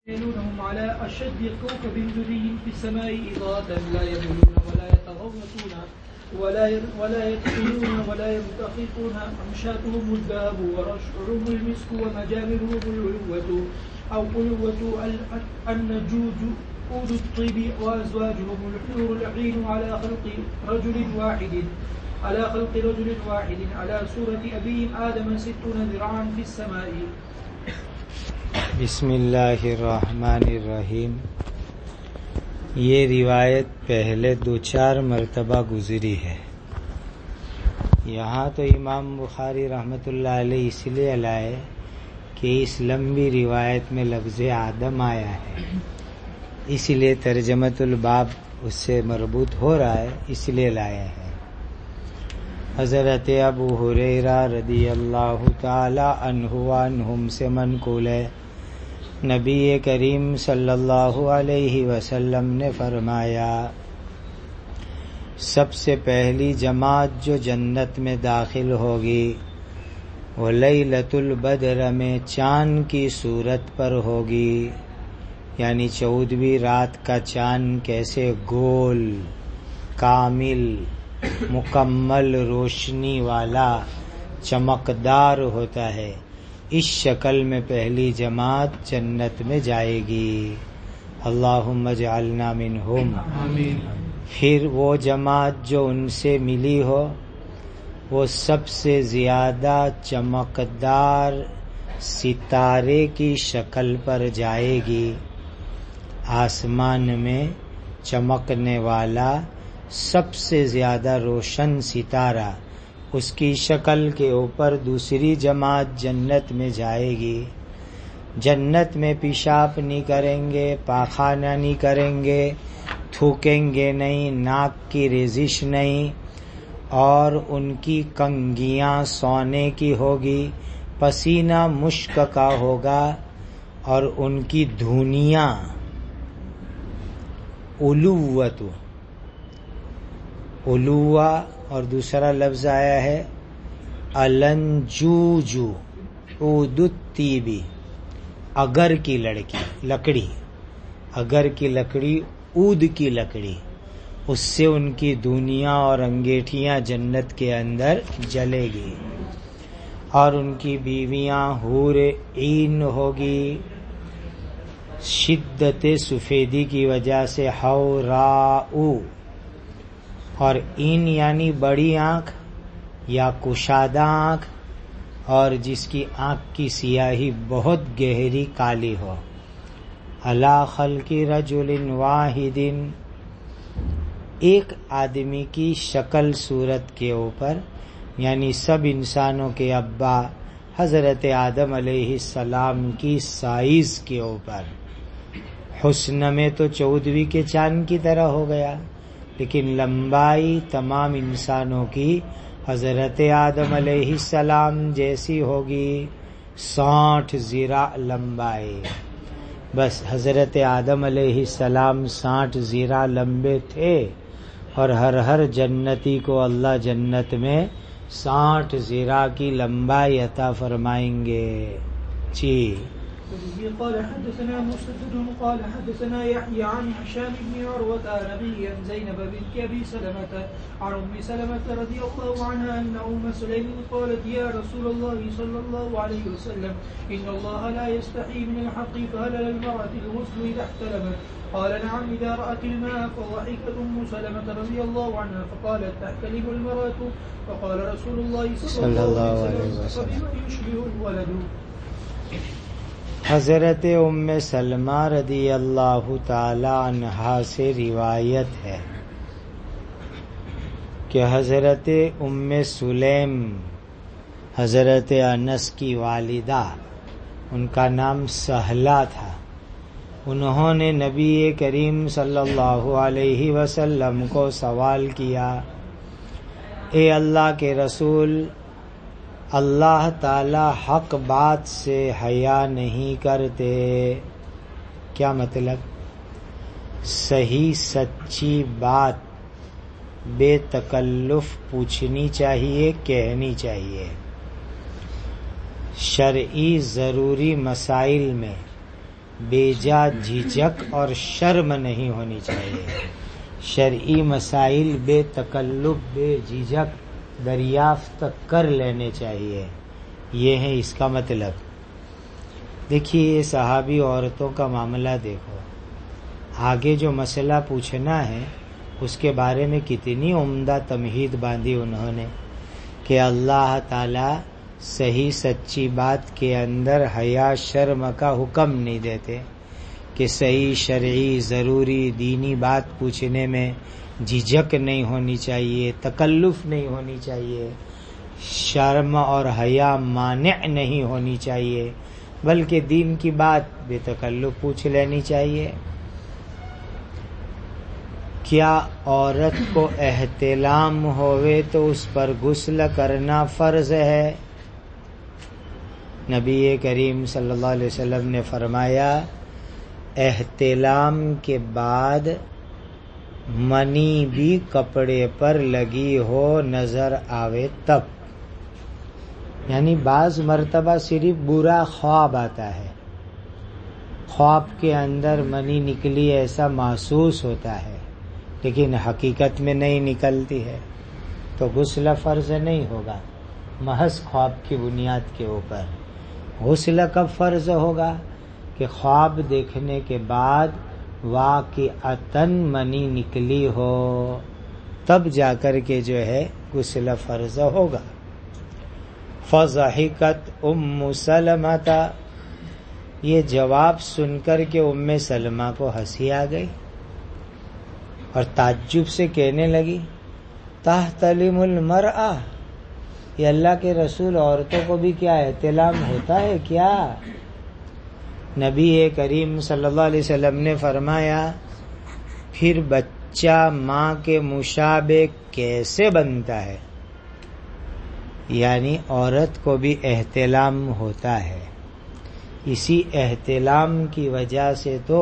يلونهم على أشد كوكب دري في السماء إضاءة لا يبلون ولا يتغوطون ولا يدخلون ولا يمتخطون أمشاتهم الذهب ورشعهم المسك ومجامرهم العلوة أو قلوة النجوج أود الطيب وأزواجهم الحور العين على خلق رجل واحد على سورة أبيهم آدم 60 ذراعا في السماء. بسم اللہ الرحمن الرحیم. یہ روایت پہلے 2-4 مرتبہ گزری ہے. یہاں تو امام بخاری رحمۃ اللہ علیہ اس لیے لائے کہ اس لمبی روایت میں لفظ آدم آیا ہے، اس لیے ترجمۃ الباب اس سے مربوط ہو رہا ہے، اس لیے لایا ہے. حضرت ابو ہریرہ رضی اللہ تعالی عنہ عنہم سے منقول ہے، نبی کریم صلی اللہ علیہ وسلم نے فرمایا، سب سے پہلی جماعت جو جنت میں داخل ہوگی وہ لیلۃ البدر میں چاند کی صورت پر ہوگی، یعنی 14ویں رات کا چاند کیسے گول، کامل، مکمل روشنی والا، چمکدار ہوتا ہے، اس شکل میں پہلی جماعت جنت میں جائے گی. اللہم اجعلنا منہم. پھر وہ جماعت جو ان سے ملی ہو وہ سب سے زیادہ چمکدار ستارے کی شکل پر جائے گی. آسمان میں چمکنے والا سب سے زیادہ روشن ستارہ، اس کی شکل کے اوپر دوسری جماعت جنت میں جائے گی. جنت میں پیشاب نہیں کریں گے، پاخانہ نہیں کریں گے، تھوکیں گے نہیں، ناک کی ریزش نہیں، اور ان کی کنگھیاں سونے کی ہوگی، پسینہ مشک کا ہوگا، اور ان کی دھونیاں علوہ اور دوسرا لفظ آیا ہے النجوج عود الطیب، اگر کی لکڑی، اگر کی لکڑی، عود کی لکڑی، اس سے ان کی دھونیاں اور انگیٹھیاں جنت کے اندر جلے گی. اور ان کی بیویاں حور عین ہوگی، شدت سفیدی کی وجہ سے حوراء، اور عین یعنی بڑی آنکھ یا کشادہ آنکھ، اور جس کی آنکھ کی سیاہی بہت گہری کالی ہو. علی خلق رجل واحد، ایک آدمی کی شکل صورت کے اوپر، یعنی سب انسانوں کے ابا حضرت آدم علیہ السلام کی سائز کے اوپر. حسن میں تو 14ویں کے چاند کی طرح ہو گیا، لیکن لمبائی تمام انسانوں کی حضرت آدم علیہ السلام جیسی ہوگی، 60 ذراع لمبائی. بس حضرت آدم علیہ السلام 60 ذراع لمبے تھے، اور ہر جنتی کو اللہ جنت میں 60 ذراع کی لمبائی عطا فرمائیں گے. جی. قال حدثنا مسدد قال حدثنا يحيى عن هشام بن عروة عن أبيه عن زينب بنت أبي سلمة عن أم سلمة رضي الله عنها أن أم سليم قالت يا رسول الله صلى الله عليه وسلم إن الله لا يستحي من الحق فهل للمرأة الغسل إذا احتلمت؟ قال نعم إذا رأت الماء. فضحكت أم سلمة رضي الله عنها فقالت تحتلم المرأة؟ فقال رسول الله صلى الله عليه وسلم فبما يشبه الولد. حضرت ام سلمہ رضی اللہ تعالی عنہا سے روایت ہے کہ حضرت ام سلیم حضرت انس کی والدہ، ان کا نام سہلہ تھا، انہوں نے نبی کریم صلی اللہ علیہ وسلم کو سوال کیا، اے اللہ کے رسول، اللہ تعالی حق بات سے حیا نہیں کرتے. کیا مطلب؟ صحیح سچی بات بے تکلف پوچھنی چاہیے، کہنی چاہیے. شرعی ضروری مسائل میں بیجا جھجک اور شرم نہیں ہونی چاہیے. شرعی مسائل بے تکلف بے جھجک دریافت کر لینے چاہیے. یہ ہے اس کا مطلب. دیکھیے صحابی عورتوں کا معاملہ دیکھو. آگے جو مسئلہ پوچھنا ہے اس کے بارے میں کتنی عمدہ تمہید باندھی انہوں نے کہ اللہ تعالی صحیح سچی بات کے اندر حیا شرم کا حکم نہیں دیتے کہ صحیح شرعی ضروری دینی بات پوچھنے میں جھجک نہیں ہونی چاہیے، تکلف نہیں ہونی چاہیے، شرم اور حیا مانع نہیں ہونی چاہیے، بلکہ دین کی بات بے تکلف پوچھ لینی چاہیے. کیا عورت کو احتلام ہوئے تو اس پر غسل کرنا فرض ہے؟ نبی کریم صلی اللہ علیہ وسلم نے فرمایا احتلام کے بعد منی بھی کپڑے پر لگی ہو نظر آوے تب. یعنی بعض مرتبہ صرف برا خواب آتا ہے، خواب کے اندر منی نکلی ایسا محسوس ہوتا ہے لیکن حقیقت میں نہیں نکلتی ہے تو غسل فرض نہیں ہوگا محض خواب کی بنیاد کے اوپر. غسل کب فرض ہوگا کہ خواب دیکھنے کے بعد واقعتاً منی نکلی ہو، تب جا کر کے جو ہے غسل فرض ہوگا. فضحکت ام سلمۃ، یہ جواب سن کر کے ام سلمہ کو ہنسی آ گئی اور تعجب سے کہنے لگی تحتلم المرأہ، یہ اللہ کے رسول عورتوں کو بھی کیا احتلام ہوتا ہے کیا؟ نبی کریم صلی اللہ علیہ وسلم نے فرمایا پھر بچہ ماں کے مشابہ کیسے بنتا ہے؟ یعنی عورت کو بھی احتلام ہوتا ہے. اسی احتلام کی وجہ سے تو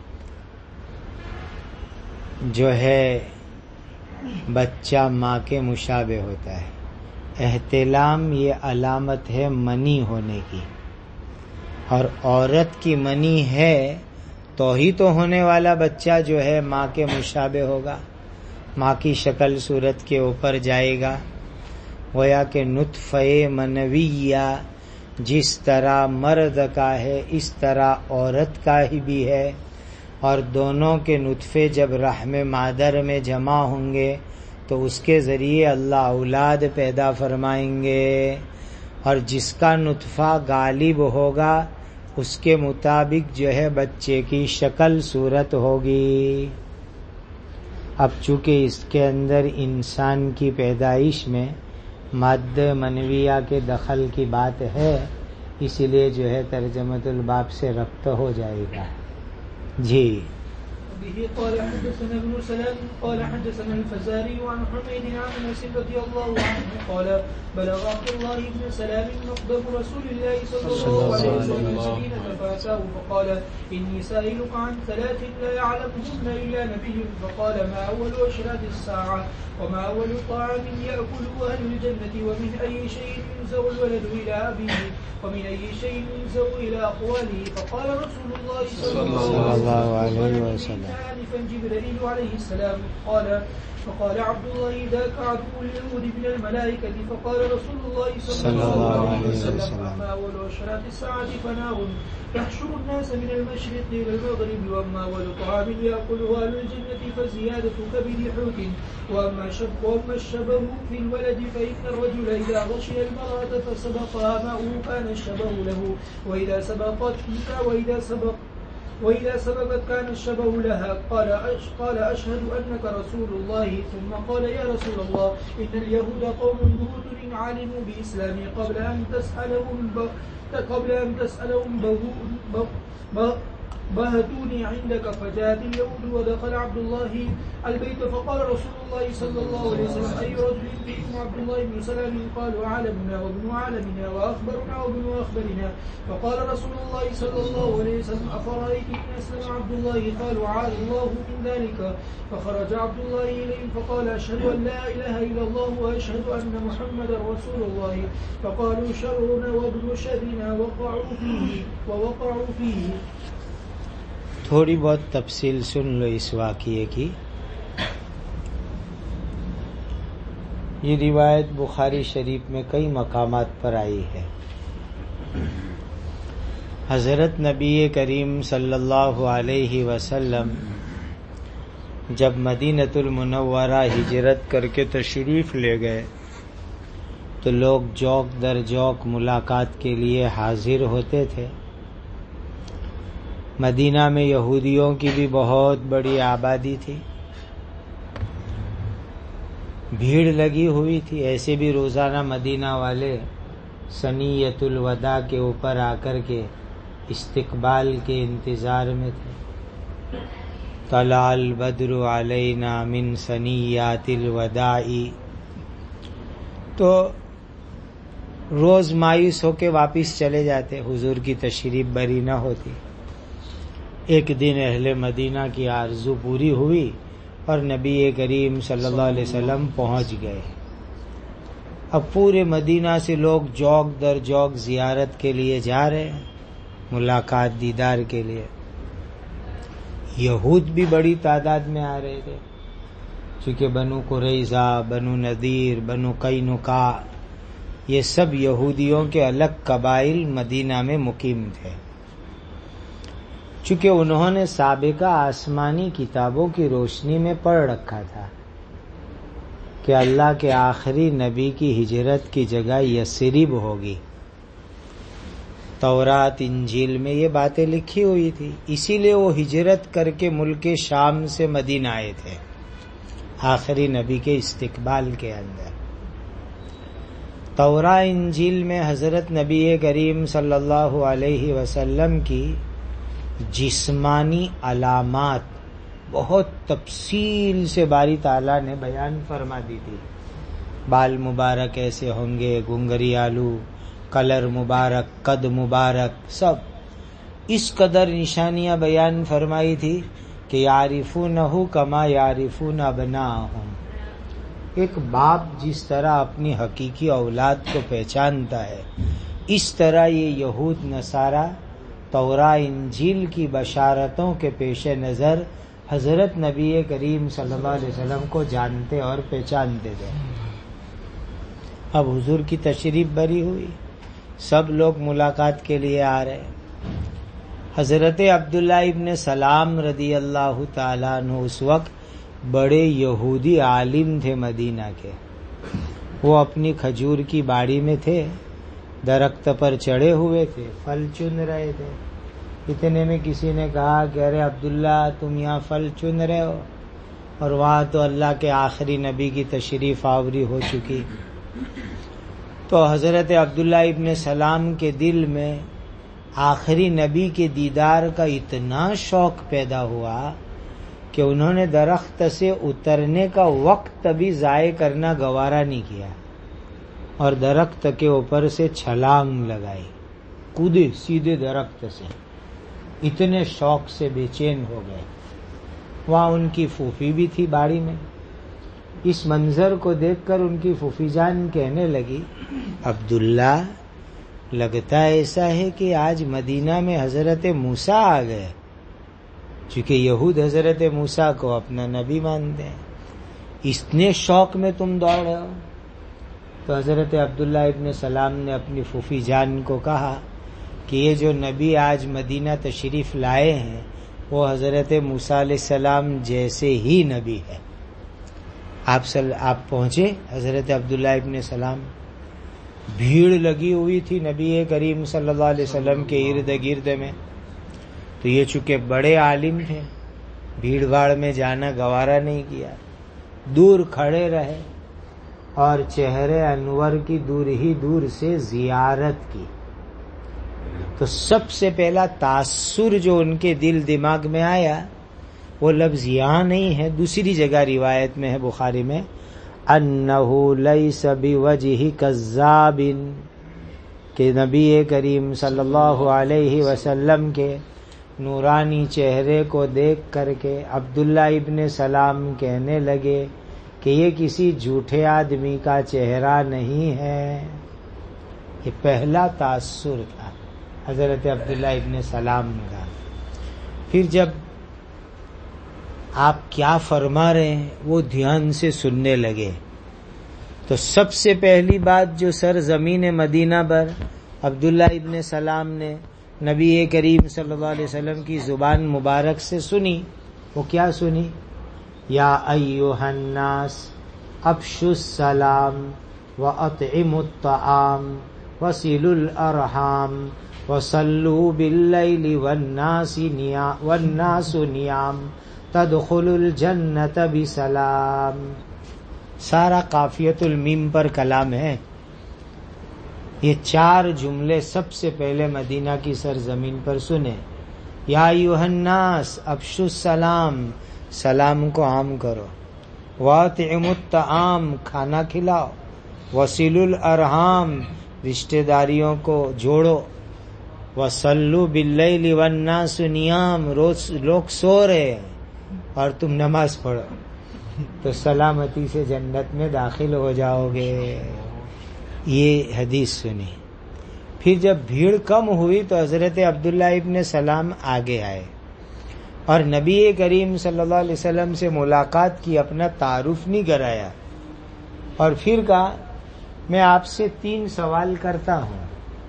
جو ہے بچہ ماں کے مشابہ ہوتا ہے. احتلام یہ علامت ہے منی ہونے کی، اور عورت کی منی ہے تو ہی تو ہونے والا بچہ جو ہے ماں کے مشابہ ہوگا، ماں کی شکل صورت کے اوپر جائے گا. گویا کہ نطفہ منویہ جس طرح مرد کا ہے اس طرح عورت کا ہی بھی ہے، اور دونوں کے نطفے جب رحم مادر میں جمع ہوں گے تو اس کے ذریعے اللہ اولاد پیدا فرمائیں گے، اور جس کا نطفہ غالب ہوگا اس کے مطابق جو ہے بچے کی شکل صورت ہوگی. اب چونکہ اس کے اندر انسان کی پیدائش میں مادہ منویہ کے دخل کی بات ہے، اسی لیے جو ہے ترجمۃ الباب سے ربط ہو جائے گا. جی. به قال حدثنا ابن سلام قال حدثنا الفزاري عن حميد عن انس رضي الله عنه قال بلغ عبد الله بن سلام مقدم رسول الله صلى الله عليه وسلم سكينة فاتاه فقال اني سائلك عن ثلاث لا يعلمهن الا نبي، فقال ما اول اشراط الساعة وما اول طعام ياكله اهل الجنة ومن اي شيء ينزع الولد الى ابيه ومن اي شيء ينزع الى اقواله. فقال رسول الله صلى الله عليه وسلم آنفا جبريل عليه السلام فقال عبد الله ذاك عدو اليهود من الملائكة. فقال رسول الله صلى الله عليه وسلم أما أول أشراط الساعة فنار يحشر الناس من المشرق إلى المغرب، وأما أول طعام يأكله أهل الجنة فزيادة كبد حوت، وأما الشبه في الولد فإن الرجل إذا غشي المرأة فسبقها ماؤه كان الشبه له، وإذا سبقت كان الشبه لها. قال أشهد أنك رسول الله. ثم قال يا رسول الله إن اليهود قوم بهت إن علموا بإسلامي قبل أن تسألهم بهتوني عندك. فجاءت اليهود ودخل عبد الله البيت فقال رسول الله صلى الله عليه وسلم أي رجل فيكم عبد الله بن سلام؟ قالوا عالمنا وابن عالمنا وأخبرنا وابن أخبرنا. فقال رسول الله صلى الله عليه وسلم أفرأيت إن أسلم عبد الله؟ قالوا عاد الله من ذلك. فخرج عبد الله إليهم فقال أشهد أن لا إله إلا الله وأشهد أن محمدا رسول الله. فقالوا شرنا وابن شرنا ووقعوا فيه. تھوڑی بہت تفصیل سن لو اس واقعے کی. یہ روایت بخاری شریف میں کئی مقامات پر آئی ہے. حضرت نبی کریم صلی اللہ علیہ وسلم جب مدینۃ المنورہ ہجرت کر کے تشریف لے گئے تو لوگ جوک در جوک ملاقات کے لیے حاضر ہوتے تھے. مدینہ میں یہودیوں کی بھی بہت بڑی آبادی تھی، بھیڑ لگی ہوئی تھی. ایسے بھی روزانہ مدینہ والے ثنیۃ الوداع کے اوپر آ کر کے استقبال کے انتظار میں تھے. طلع البدر علینا من ثنیات الوداع، تو روز مایوس ہو کے واپس چلے جاتے، حضور کی تشریف بری نہ ہوتی. ایک دن اہل مدینہ کی آرزو پوری ہوئی اور نبی کریم صلی اللہ علیہ وسلم پہنچ گئے. اب پورے مدینہ سے لوگ جوک در جوک زیارت کے لیے جا رہے ہیں، ملاقات دیدار کے لیے. یہود بھی بڑی تعداد میں آ رہے تھے، چونکہ بنو قریظہ، بنو نذیر، بنو قینقاع، یہ سب یہودیوں کے الگ قبائل مدینہ میں مقیم تھے. چونکہ انہوں نے سابقہ آسمانی کتابوں کی روشنی میں پڑھ رکھا تھا کہ اللہ کے آخری نبی کی ہجرت کی جگہ یثرب ہوگی. تورات انجیل میں یہ باتیں لکھی ہوئی تھی، اسی لیے وہ ہجرت کر کے ملک شام سے مدینہ آئے تھے آخری نبی کے استقبال کے اندر. تورات انجیل میں حضرت نبی کریم صلی اللہ علیہ وسلم کی جسمانی علامات بہت تفصیل سے باری تعالیٰ نے بیان فرما دی تھی. بال مبارک ایسے ہوں گے، گنگری آلو، کلر مبارک، قد مبارک، سب اس قدر نشانیاں بیان فرمائی تھی کہ یعرفونہ کما یعرفون ابناءہم. ایک باپ جس طرح اپنی حقیقی اولاد کو پہچانتا ہے، اس طرح یہ یہود نصارہ تورات انجیل کی بشارتوں کے پیش نظر حضرت نبی کریم صلی اللہ علیہ وسلم کو جانتے اور پہچانتے تھے. اب حضور کی تشریف بری ہوئی، سب لوگ ملاقات کے لیے آ رہے. حضرت عبداللہ ابن سلام رضی اللہ تعالیٰ عنہ اس وقت بڑے یہودی عالم تھے مدینہ کے. وہ اپنی کھجور کی باڑی میں تھے، درخت پر چڑھے ہوئے تھے، پھل چن رہے تھے. اتنے میں کسی نے کہا کہ ارے عبداللہ تم یہاں پھل چن رہے ہو اور وہاں تو اللہ کے آخری نبی کی تشریف آوری ہو چکی. تو حضرت عبداللہ ابن سلام کے دل میں آخری نبی کے دیدار کا اتنا شوق پیدا ہوا کہ انہوں نے درخت سے اترنے کا وقت بھی ضائع کرنا گوارا نہیں کیا اور درخت کے اوپر سے چھلانگ لگائی، کودے سیدھے درخت سے. اتنے شوق سے بے چین ہو گئے. وہاں ان کی پھوپھی بھی تھی باڑی میں. اس منظر کو دیکھ کر ان کی پھوپھی جان کہنے لگی، عبداللہ لگتا ایسا ہے کہ آج مدینہ میں حضرت موسیٰ آ گئے. چونکہ یہود حضرت موسیٰ کو اپنا نبی مانتے ہیں، اتنے شوق میں تم دوڑ رہے ہو. تو حضرت عبداللہ ابن سلام نے اپنی پھوپھی جان کو کہا کہ یہ جو نبی آج مدینہ تشریف لائے ہیں وہ حضرت موسیٰ علیہ السلام جیسے ہی نبی ہے. آپ پہنچے حضرت عبداللہ ابن سلام. بھیڑ لگی ہوئی تھی نبی کریم صلی اللہ علیہ وسلم کے ارد گرد میں. تو یہ چونکہ بڑے عالم تھے، بھیڑ بھاڑ میں جانا گوارا نہیں کیا، دور کھڑے رہے اور چہرے انور کی دور ہی دور سے زیارت کی. تو سب سے پہلا تاثر جو ان کے دل دماغ میں آیا وہ لفظ یہاں نہیں ہے، دوسری جگہ روایت میں ہے بخاری میں، انہو لیس بوجہ کذاب، کہ نبی کریم صلی اللہ علیہ وسلم کے نورانی چہرے کو دیکھ کر کے عبداللہ ابن سلام کہنے لگے کہ یہ کسی جھوٹے آدمی کا چہرہ نہیں ہے. یہ پہلا تاثر تھا حضرت عبداللہ ابن سلام کا. پھر جب آپ کیا فرما رہے ہیں وہ دھیان سے سننے لگے تو سب سے پہلی بات جو سر زمین مدینہ پر عبداللہ ابن سلام نے نبی کریم صلی اللہ علیہ وسلم کی زبان مبارک سے سنی، وہ کیا سنی؟ یا ایھا الناس افشوا السلام واطعموا الطعام وصلوا الارحام وصلوا باللیل والناس نیام تدخلوا الجنۃ بسلام۔ سارا قافیۃ المیم پر کلام ہے۔ یہ 4 جملے سب سے پہلے مدینہ کی سرزمین پر سنے۔ یا ایھا الناس افشوا السلام، سلام کو عام کرو، واطعموا الطعام، کھانا کھلاؤ، وصلوا الارحام، رشتہ داریوں کو جوڑو، وصلوا باللیل والناس نیام، روز لوگ سو رہے ہیں اور تم نماز پڑھو تو سلامتی سے جنت میں داخل ہو جاؤ گے۔ یہ حدیث سنی۔ پھر جب بھیڑ کم ہوئی تو حضرت عبداللہ ابن سلام آگے آئے اور نبی کریم صلی اللہ علیہ وسلم سے ملاقات کی، اپنا تعارف نہیں کرایا، اور پھر کہا میں آپ سے 3 سوال کرتا ہوں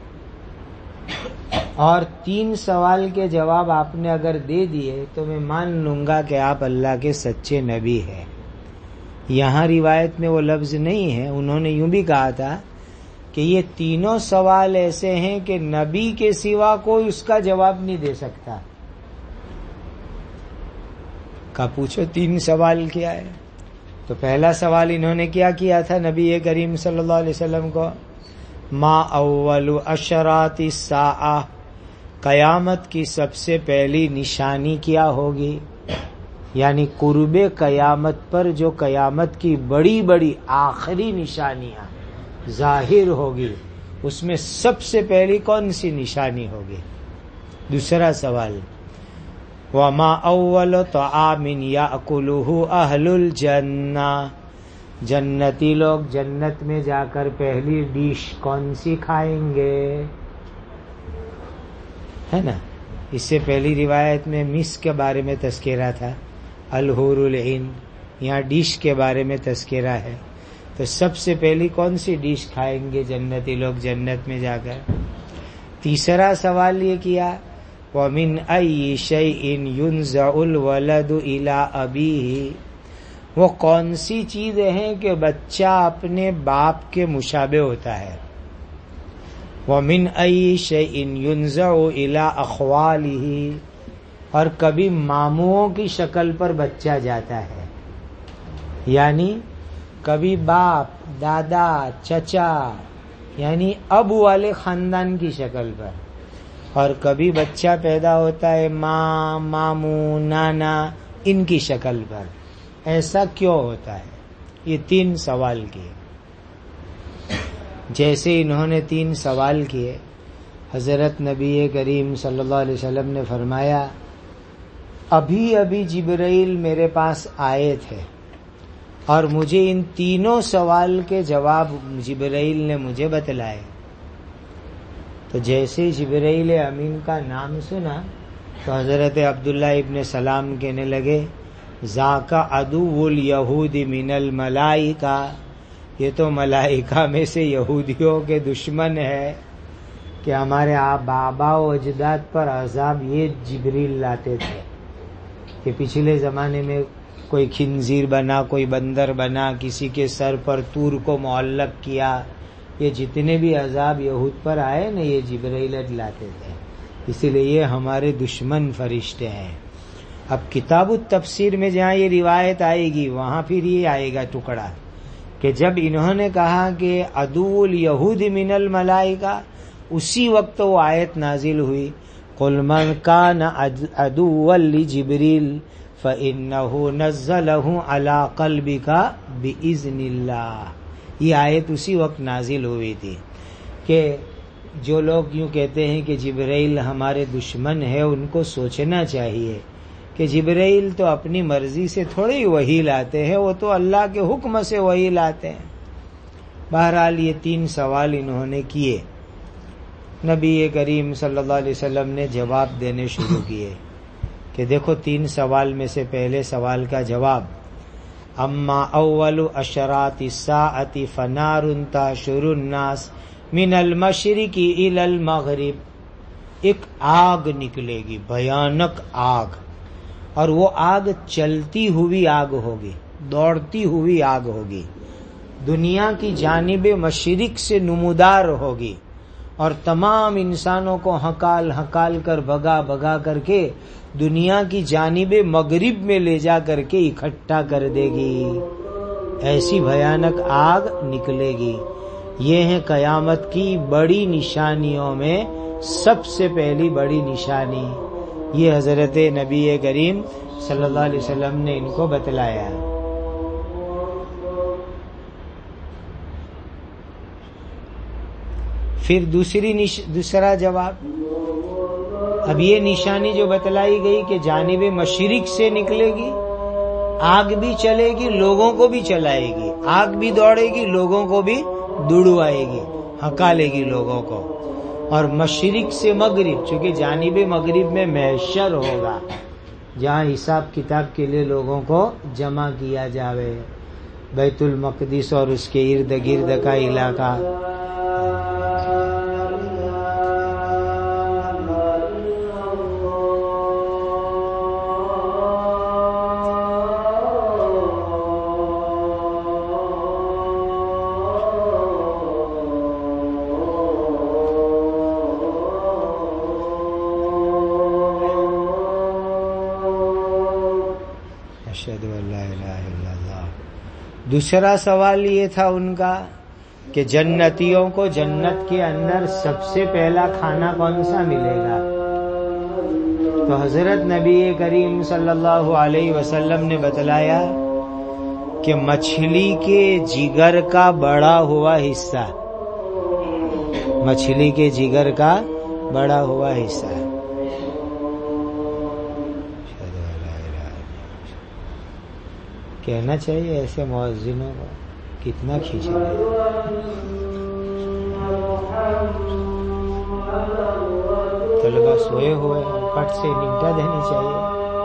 اور 3 سوال کے جواب آپ نے اگر دے دیے تو میں مان لوں گا کہ آپ اللہ کے سچے نبی ہیں۔ یہاں روایت میں وہ لفظ نہیں ہے، انہوں نے یوں بھی کہا تھا کہ یہ تینوں سوال ایسے ہیں کہ نبی کے سوا کوئی اس کا جواب نہیں دے سکتا۔ کہا پوچھو 3 سوال کیا ہے؟ تو پہلا سوال انہوں نے کیا تھا نبی کریم صلی اللہ علیہ وسلم کو؟ ما اول اشراط الساعہ، قیامت کی سب سے پہلی نشانی کیا ہوگی؟ یعنی قرب قیامت پر جو قیامت کی بڑی بڑی آخری نشانیاں ظاہر ہوگی، اس میں سب سے پہلی کون سی نشانی ہوگی؟ دوسرا سوال وما اول طعام یاکلہ اہل الجنہ، جنتی لوگ جنت میں جا کر پہلی ڈش کون سی کھائیں گے؟ ہے نا، اس سے پہلی روایت میں مس کے بارے میں تذکرہ تھا، الحور العین، یہاں ڈش کے بارے میں تذکرہ ہے۔ تو سب سے پہلی کون سی ڈش کھائیں گے جنتی لوگ جنت میں جا کر؟ تیسرا سوال یہ کیا وَمِنْ أَيِّ شَيْءٍ يُنزَعُ الْوَلَدُ إِلَىٰ أَبِيهِ، وہ کون سی چیزیں ہیں کہ بچہ اپنے باپ کے مشابہ ہوتا ہے؟ وَمِنْ أَيِّ شَيْءٍ يُنزَعُ إِلَىٰ أَخْوَالِهِ، اور کبھی ماموں کی شکل پر بچہ جاتا ہے، یعنی کبھی باپ، دادا، چچا، یعنی اب والے خاندان کی شکل پر، اور کبھی بچہ پیدا ہوتا ہے ماں، ماموں، نانا، ان کی شکل پر۔ ایسا کیوں ہوتا ہے؟ یہ 3 سوال کیے۔ جیسے انہوں نے 3 سوال کیے، حضرت نبی کریم صلی اللہ علیہ وسلم نے فرمایا ابھی جبرائیل میرے پاس آئے تھے اور مجھے ان تینوں سوال کے جواب جبرائیل نے مجھے بتلائے۔ تو جیسے جبرائیل امین کا نام سنا تو حضرت عبداللہ ابن سلام کہنے لگے ذاک عدو الیہود من الملائکہ، یہ تو ملائکہ میں سے یہودیوں کے دشمن ہے کہ ہمارے بابا و اجداد پر عذاب یہ جبریل لاتے تھے کہ پچھلے زمانے میں کوئی خنزیر بنا، کوئی بندر بنا، کسی کے سر پر طور کو معلق کیا، یہ جتنے بھی عذاب یہود پر آئے نا یہ جبرائیل لاتے تھے، اسی لیے یہ ہمارے دشمن فرشتے ہیں۔ اب کتاب التفسیر میں جہاں یہ روایت آئے گی وہاں پھر یہ آئے گا ٹکڑا کہ جب انہوں نے کہا کہ عدو الیہود من الملائکہ، اسی وقت وہ آیت نازل ہوئی قل من کان عدوا لجبریل فإنہ نزلہ علی قلبک بإذن اللہ۔ یہ آیت اسی وقت نازل ہوئی تھی کہ جو لوگ یوں کہتے ہیں کہ جبرائیل ہمارے دشمن ہے، ان کو سوچنا چاہیے کہ جبرائیل تو اپنی مرضی سے تھوڑی وحی لاتے ہیں، وہ تو اللہ کے حکم سے وحی لاتے ہیں۔ بہرحال یہ 3 سوال انہوں نے کیے، نبی کریم صلی اللہ علیہ وسلم نے جواب دینے شروع کیے کہ کہ دیکھو 3 سوال میں سے پہلے سوال کا جواب، اما اول اشراط الساعۃ فنار تحشر الناس من المشرق الی المغرب، ایک آگ نکلے گی، بھیانک آگ، اور وہ آگ چلتی ہوئی آگ ہوگی، دوڑتی ہوئی آگ ہوگی، دنیا کی جانب مشرق سے نمودار ہوگی، اور تمام انسانوں کو ہکال ہکال کر بھگا بھگا کر کے دنیا کی جانب مغرب میں لے جا کر کے اکٹھا کر دے گی، ایسی بھیانک آگ نکلے گی۔ یہ ہے قیامت کی بڑی نشانیوں میں سب سے پہلی بڑی نشانی، یہ حضرت نبی کریم صلی اللہ علیہ وسلم نے ان کو بتلایا۔ پھر دوسرا جواب، اب یہ نشانی جو بتلائی گئی کہ جانب مشرق سے نکلے گی، آگ بھی چلے گی، لوگوں کو بھی چلائے گی، آگ بھی دوڑے گی، لوگوں کو بھی دوڑوائے گی، ہکالے گی لوگوں کو، اور مشرق سے مغرب، چونکہ جانب مغرب میں محشر ہوگا جہاں حساب کتاب کے لیے لوگوں کو جمع کیا جاوے، بیت المقدس اور اس کے ارد گرد کا علاقہ۔ دوسرا سوال یہ تھا ان کا کہ جنتیوں کو جنت کے اندر سب سے پہلا کھانا کون سا ملے گا؟ تو حضرت نبی کریم صلی اللہ علیہ وسلم نے بتلایا کہ مچھلی کے جگر کا بڑا ہوا حصہ، مچھلی کے جگر کا بڑا ہوا حصہ۔ کہنا چاہیے ایسے مؤذنوں کو، کتنا کھینچ رہے طلبا سوئے ہوئے، پٹ سے نمٹا دینی چاہیے۔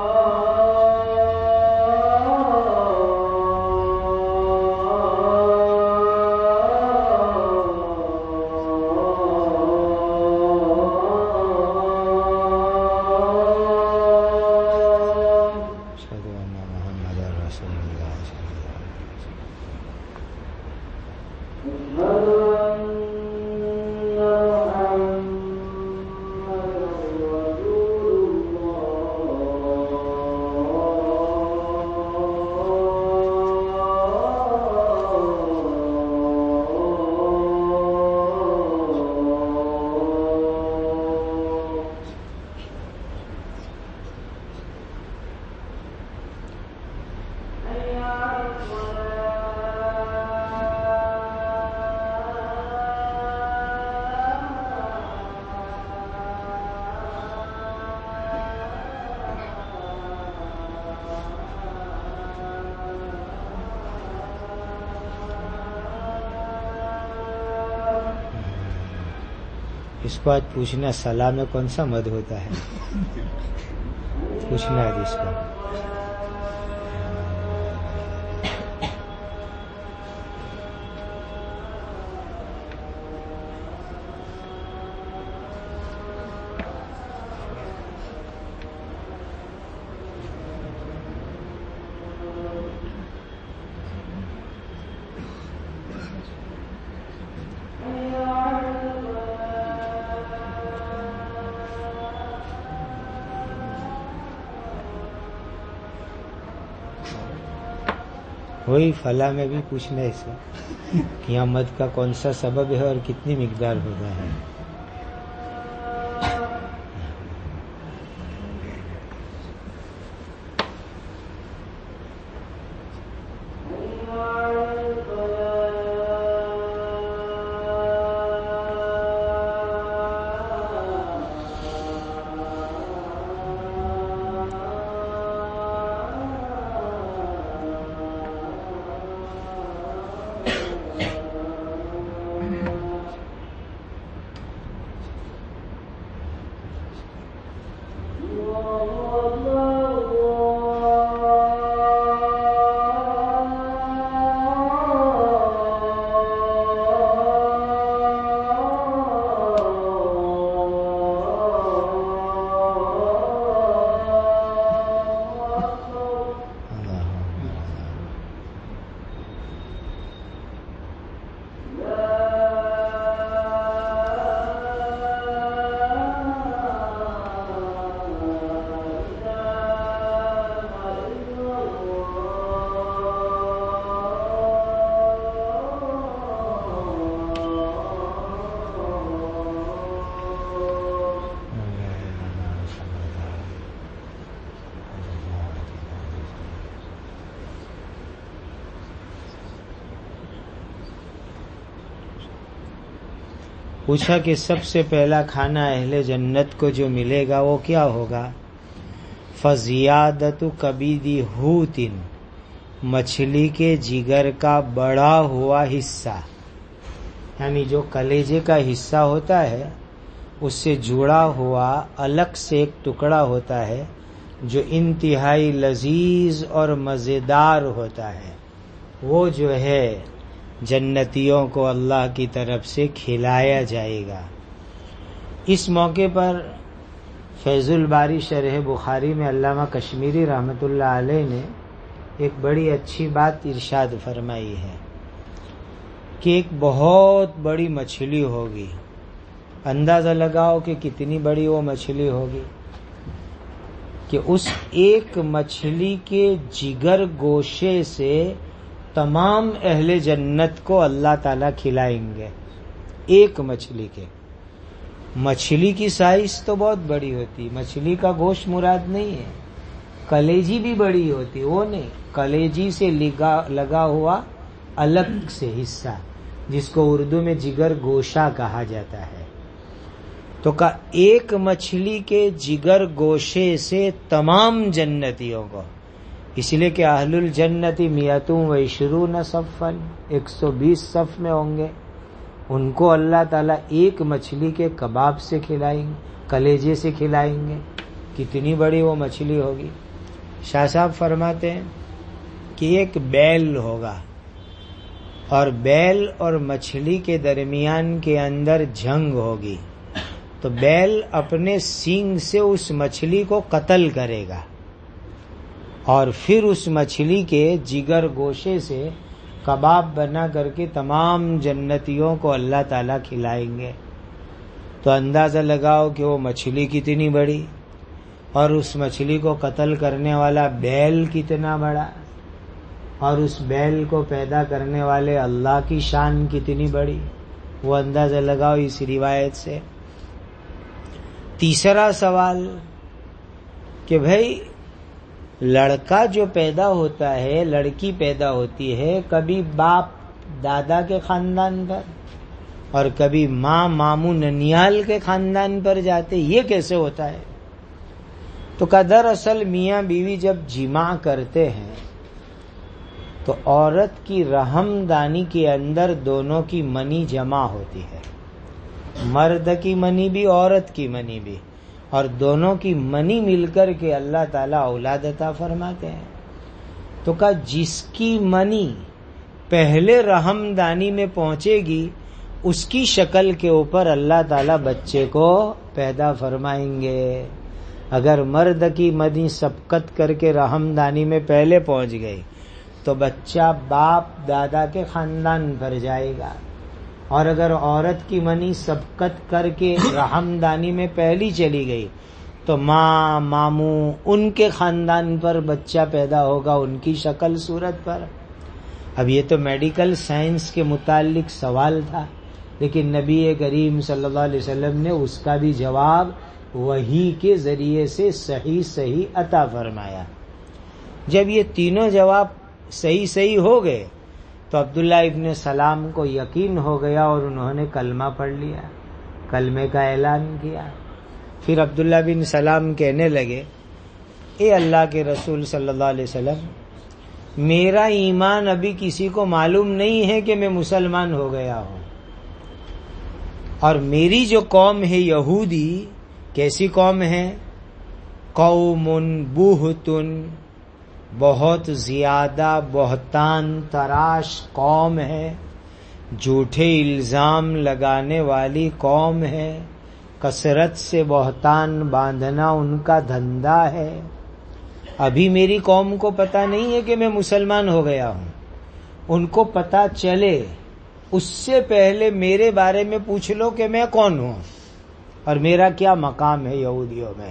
اس کو آج پوچھنا صلاح میں کون سا مد ہوتا ہے، پوچھنا ہے جس کو۔ وہی فلاں میں بھی پوچھنا ہے اس کو، یہاں مد کا کون سا سبب ہے اور کتنی مقدار ہوتا ہے۔ پوچھا کہ سب سے پہلا کھانا اہل جنت کو جو ملے گا وہ کیا ہوگا؟ فزیادت کبیدی حوت، مچھلی کے جگر کا بڑا ہوا حصہ، یعنی جو کلیجے کا حصہ ہوتا ہے اس سے جڑا ہوا الگ سے ایک ٹکڑا ہوتا ہے جو انتہائی لذیذ اور مزیدار ہوتا ہے، وہ جو ہے جنتیوں کو اللہ کی طرف سے کھلایا جائے گا۔ اس موقع پر فیض الباری شرح بخاری میں علامہ کشمیری رحمۃ اللہ علیہ نے ایک بڑی اچھی بات ارشاد فرمائی ہے کہ ایک بہت بڑی مچھلی ہوگی، اندازہ لگاؤ کہ کتنی بڑی وہ مچھلی ہوگی، کہ اس ایک مچھلی کے جگر گوشے سے تمام اہل جنت کو اللہ تعالیٰ کھلائیں گے۔ ایک مچھلی کے، مچھلی کی سائز تو بہت بڑی ہوتی، مچھلی کا گوشت مراد نہیں ہے، کلیجی بھی بڑی ہوتی، وہ نہیں، کلیجی سے لگا ہوا الگ سے حصہ جس کو اردو میں جگر گوشہ کہا جاتا ہے۔ تو کا ایک مچھلی کے جگر گوشے سے تمام جنتیوں کو، اس لیے کہ اہل الجنتی 120 صفا، 120 صف میں ہوں گے، ان کو اللہ تعالیٰ ایک مچھلی کے کباب سے کھلائیں گے، کلیجے سے کھلائیں گے، کتنی بڑی وہ مچھلی ہوگی۔ شاہ صاحب فرماتے ہیں کہ ایک بیل ہوگا اور بیل اور مچھلی کے درمیان کے اندر جنگ ہوگی، تو بیل اپنے سینگ سے اس مچھلی کو قتل کرے گا اور پھر اس مچھلی کے جگر گوشے سے کباب بنا کر کے تمام جنتیوں کو اللہ تعالیٰ کھلائیں گے۔ تو اندازہ لگاؤ کہ وہ مچھلی کتنی بڑی اور اس مچھلی کو قتل کرنے والا بیل کتنا بڑا، اور اس بیل کو پیدا کرنے والے اللہ کی شان کتنی بڑی، وہ اندازہ لگاؤ اس روایت سے۔ تیسرا سوال کہ بھائی لڑکا جو پیدا ہوتا ہے، لڑکی پیدا ہوتی ہے، کبھی باپ دادا کے خاندان پر اور کبھی ماں ماموں ننیال کے خاندان پر جاتے، یہ کیسے ہوتا ہے؟ تو دراصل میاں بیوی جب جماع کرتے ہیں تو عورت کی رحم دانی کے اندر دونوں کی منی جمع ہوتی ہے، مرد کی منی بھی عورت کی منی بھی، اور دونوں کی منی مل کر کے اللہ تعالیٰ اولاد عطا فرماتے ہیں۔ تو جس کی منی پہلے رحم دانی میں پہنچے گی اس کی شکل کے اوپر اللہ تعالیٰ بچے کو پیدا فرمائیں گے۔ اگر مرد کی منی سبقت کر کے رحم دانی میں پہلے پہنچ گئی تو بچہ باپ دادا کے خاندان پر جائے گا، اور اگر عورت کی منی سبقت کر کے رحم دانی میں پہلی چلی گئی تو ماں ماموں ان کے خاندان پر بچہ پیدا ہوگا، ان کی شکل صورت پر۔ اب یہ تو میڈیکل سائنس کے متعلق سوال تھا، لیکن نبی کریم صلی اللہ علیہ وسلم نے اس کا بھی جواب وحی کے ذریعے سے صحیح عطا فرمایا۔ جب یہ تینوں جواب صحیح ہو گئے تو عبداللہ ابن سلام کو یقین ہو گیا اور انہوں نے کلمہ پڑھ لیا، کلمے کا اعلان کیا۔ پھر عبداللہ بن سلام کہنے لگے، اے اللہ کے رسول صلی اللہ علیہ وسلم، میرا ایمان ابھی کسی کو معلوم نہیں ہے کہ میں مسلمان ہو گیا ہوں، اور میری جو قوم ہے یہودی، کیسی قوم ہے؟ قوم بہتن، بہت زیادہ بہتان تراش قوم ہے، جھوٹے الزام لگانے والی قوم ہے، کثرت سے بہتان باندھنا ان کا دھندا ہے۔ ابھی میری قوم کو پتہ نہیں ہے کہ میں مسلمان ہو گیا ہوں، ان کو پتہ چلے اس سے پہلے میرے بارے میں پوچھ لو کہ میں کون ہوں اور میرا کیا مقام ہے یہودیوں میں۔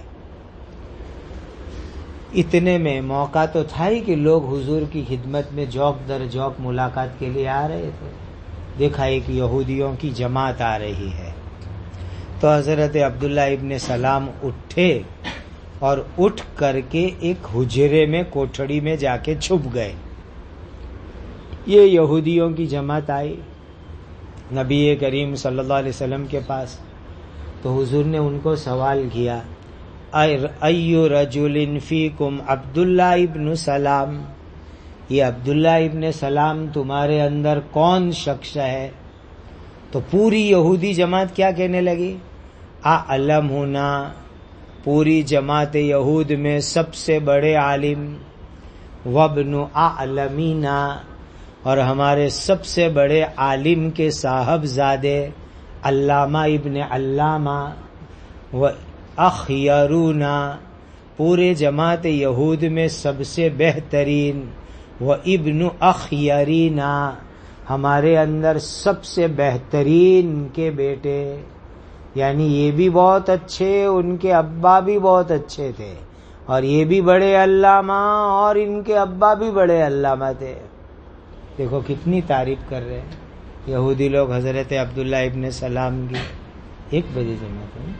اتنے میں موقع تو تھا ہی کہ لوگ حضور کی خدمت میں جوک در جوک ملاقات کے لیے آ رہے تھے۔ دیکھا ایک یہودیوں کی جماعت آ رہی ہے تو حضرت عبداللہ ابن سلام اٹھے اور اٹھ کر کے ایک حجرے میں کوٹھڑی میں جا کے چھپ گئے۔ یہ یہودیوں کی جماعت آئی، نبی کریم صلی اللہ علیہ وسلم کے پاس، تو حضور نے ان کو سوال کیا، ایو رجل فیکم عبداللہ ابن سلام، یہ عبداللہ ابن سلام تمہارے اندر کون شخص ہے؟ تو پوری یہودی جماعت کیا کہنے لگی؟ اعلمنا، پوری جماعت یہود میں سب سے بڑے عالم، وابن اعلمینا، اور ہمارے سب سے بڑے عالم کے صاحب زادے علامہ ابن علامہ، و اخیرونا، پورے جماعت یہود میں سب سے بہترین، و ابن اخیرینا، ہمارے اندر سب سے بہترین کے بیٹے، یعنی یہ بھی بہت اچھے، ان کے ابا بھی بہت اچھے تھے، اور یہ بھی بڑے علامہ، اور ان کے ابا بھی بڑے علامہ تھے۔ دیکھو کتنی تعریف کر رہے ہیں یہودی لوگ حضرت عبداللہ ابن سلام کی۔ 1 بجے جماعت ہے،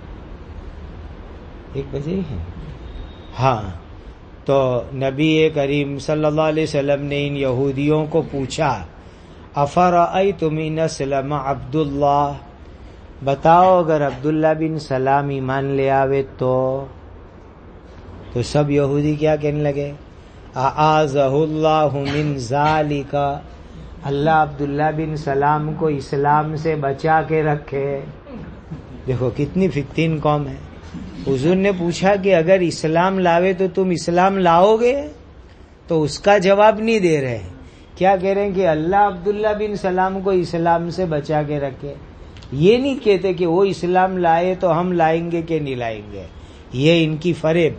1 بجے ہی ہے، ہاں۔ تو نبی کریم صلی اللہ علیہ وسلم نے ان یہودیوں کو پوچھا، افرأیتم ان اسلم عبداللہ، بتاؤ اگر عبداللہ بن سلام ایمان لے آوے تو سب یہودی کیا کہنے لگے؟ اعاذہ اللہ من ذالک، اللہ عبداللہ بن سلام کو اسلام سے بچا کے رکھے۔ دیکھو کتنی فتین قوم ہے۔ حضور نے پوچھا کہ اگر اسلام لاوے تو تم اسلام لاؤ گے؟ تو اس کا جواب نہیں دے رہے، کیا کہہ رہے ہیں کہ اللہ عبداللہ بن سلام کو اسلام سے بچا کے رکھے۔ یہ نہیں کہتے کہ وہ اسلام لائے تو ہم لائیں گے کہ نہیں لائیں گے، یہ ان کی فریب۔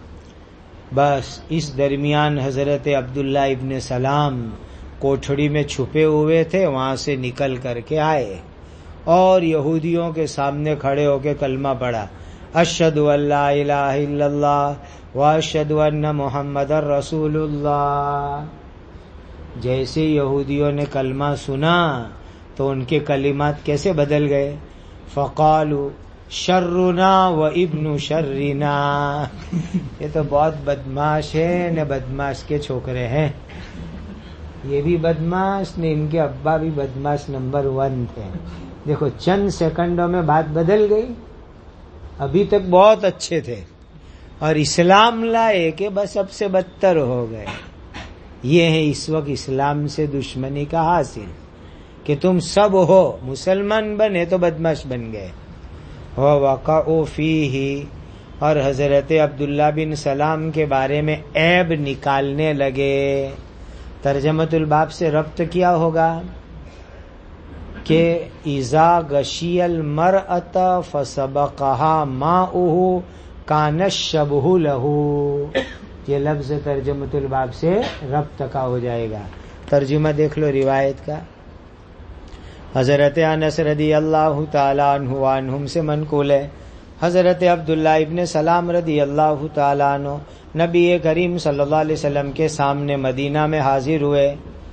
بس اس درمیان حضرت عبداللہ ابن سلام کوٹھڑی میں چھپے ہوئے تھے، وہاں سے نکل کر کے آئے اور یہودیوں کے سامنے کھڑے ہو کے کلمہ پڑھا، اشہد ان لا الہ الا اللہ واشہد ان محمد رسول اللہ۔ جیسے یہودیوں نے کلمہ سنا تو ان کے کلمات کیسے بدل گئے؟ فقالوا شرنا و ابن شرنا، یہ تو بہت بدماش ہے، نہ بدماش کے چھوکرے ہیں، یہ بھی بدماش نے، ان کے ابا بھی بدماش نمبر 1 تھے۔ دیکھو چند سیکنڈوں میں بات بدل گئی، ابھی تک بہت اچھے تھے اور اسلام لائے کہ بس اب سے بدتر ہو گئے۔ یہ ہے اس وقت اسلام سے دشمنی کا حاصل، کہ تم سب ہو مسلمان بنے تو بدماش بن گئے۔ وَوَقَعُوا فِيهِ، اور حضرت عبداللہ بن سلام کے بارے میں عیب نکالنے لگے۔ ترجمۃ الباب سے ربط کیا ہوگا کہ اذا غشی المرأة فسبقها ماؤه كان الشبه له، یہ لفظ ترجمۃ الباب سے ربط کا ہو جائے گا۔ ترجمہ دیکھ لو روایت کا۔ حضرت انس رضی اللہ تعالی عنہ عنہم سے منقول ہے، حضرت عبداللہ ابن سلام رضی اللہ تعالی عنہ نبی کریم صلی اللہ علیہ وسلم کے سامنے مدینہ میں حاضر ہوئے،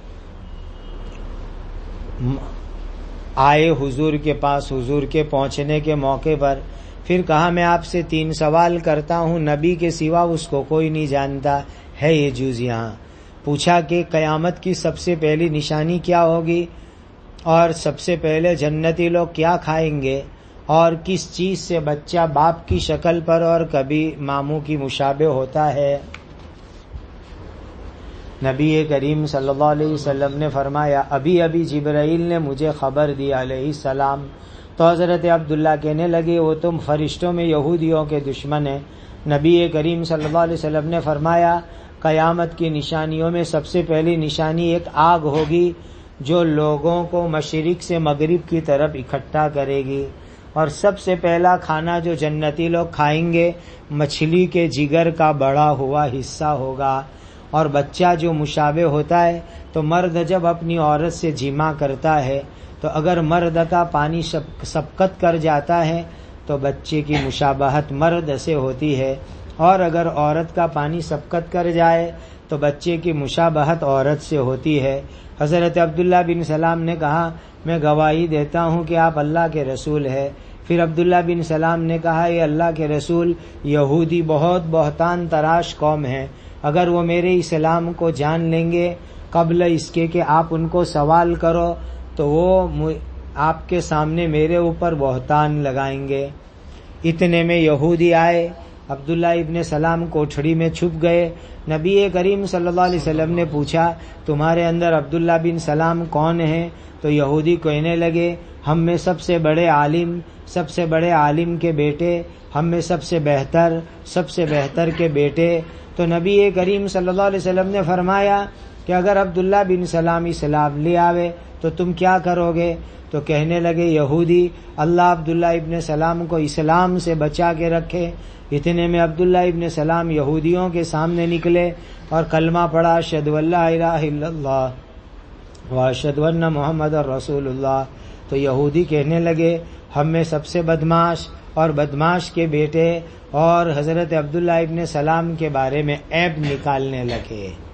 آئے حضور کے پاس، حضور کے پہنچنے کے موقع پر پھر کہا میں آپ سے 3 سوال کرتا ہوں، نبی کے سوا اس کو کوئی نہیں جانتا ہے یہ جز یہاں۔ پوچھا کہ قیامت کی سب سے پہلی نشانی کیا ہوگی، اور سب سے پہلے جنتی لوگ کیا کھائیں گے، اور کس چیز سے بچہ باپ کی شکل پر اور کبھی ماموں کی مشابہ ہوتا ہے۔ نبی کریم صلی اللہ علیہ وسلم نے فرمایا ابھی ابھی جبرائیل نے مجھے خبر دی علیہ السلام۔ تو حضرت عبداللہ کہنے لگے وہ تم فرشتوں میں یہودیوں کے دشمن ہیں۔ نبی کریم صلی اللہ علیہ وسلم نے فرمایا قیامت کی نشانیوں میں سب سے پہلی نشانی ایک آگ ہوگی جو لوگوں کو مشرق سے مغرب کی طرف اکٹھا کرے گی، اور سب سے پہلا کھانا جو جنتی لوگ کھائیں گے مچھلی کے جگر کا بڑا ہوا حصہ ہوگا، اور بچہ جو مشابہ ہوتا ہے تو مرد جب اپنی عورت سے جمع کرتا ہے تو اگر مرد کا پانی سبقت کر جاتا ہے تو بچے کی مشابہت مرد سے ہوتی ہے، اور اگر عورت کا پانی سبقت کر جائے تو بچے کی مشابہت عورت سے ہوتی ہے۔ حضرت عبداللہ بن سلام نے کہا میں گواہی دیتا ہوں کہ آپ اللہ کے رسول ہیں۔ پھر عبداللہ بن سلام نے کہا اے اللہ کے رسول، یہودی بہت بہتان تراش قوم ہے، اگر وہ میرے اسلام کو جان لیں گے قبل اس کے کہ آپ ان کو سوال کرو تو وہ آپ کے سامنے میرے اوپر بہتان لگائیں گے۔ اتنے میں یہودی آئے، عبداللہ ابن سلام کوٹھڑی میں چھپ گئے۔ نبی کریم صلی اللہ علیہ وسلم نے پوچھا تمہارے اندر عبداللہ بن سلام کون ہیں؟ تو یہودی کہنے لگے ہم میں سب سے بڑے عالم کے بیٹے، ہم میں سب سے بہتر کے بیٹے۔ تو نبی کریم صلی اللہ علیہ وسلم نے فرمایا کہ اگر عبداللہ بن سلام اسلام لے آوے تو تم کیا کرو گے؟ تو کہنے لگے یہودی اللہ عبداللہ ابن سلام کو اسلام سے بچا کے رکھے۔ اتنے میں عبداللہ ابن سلام یہودیوں کے سامنے نکلے اور کلمہ پڑھا اشہد ان لا الہ الا اللہ واشہد ان محمد رسول اللہ۔ تو یہودی کہنے لگے ہم میں سب سے بدماش اور بدماش کے بیٹے، اور حضرت عبداللہ ابن سلام کے بارے میں عیب نکالنے لگے۔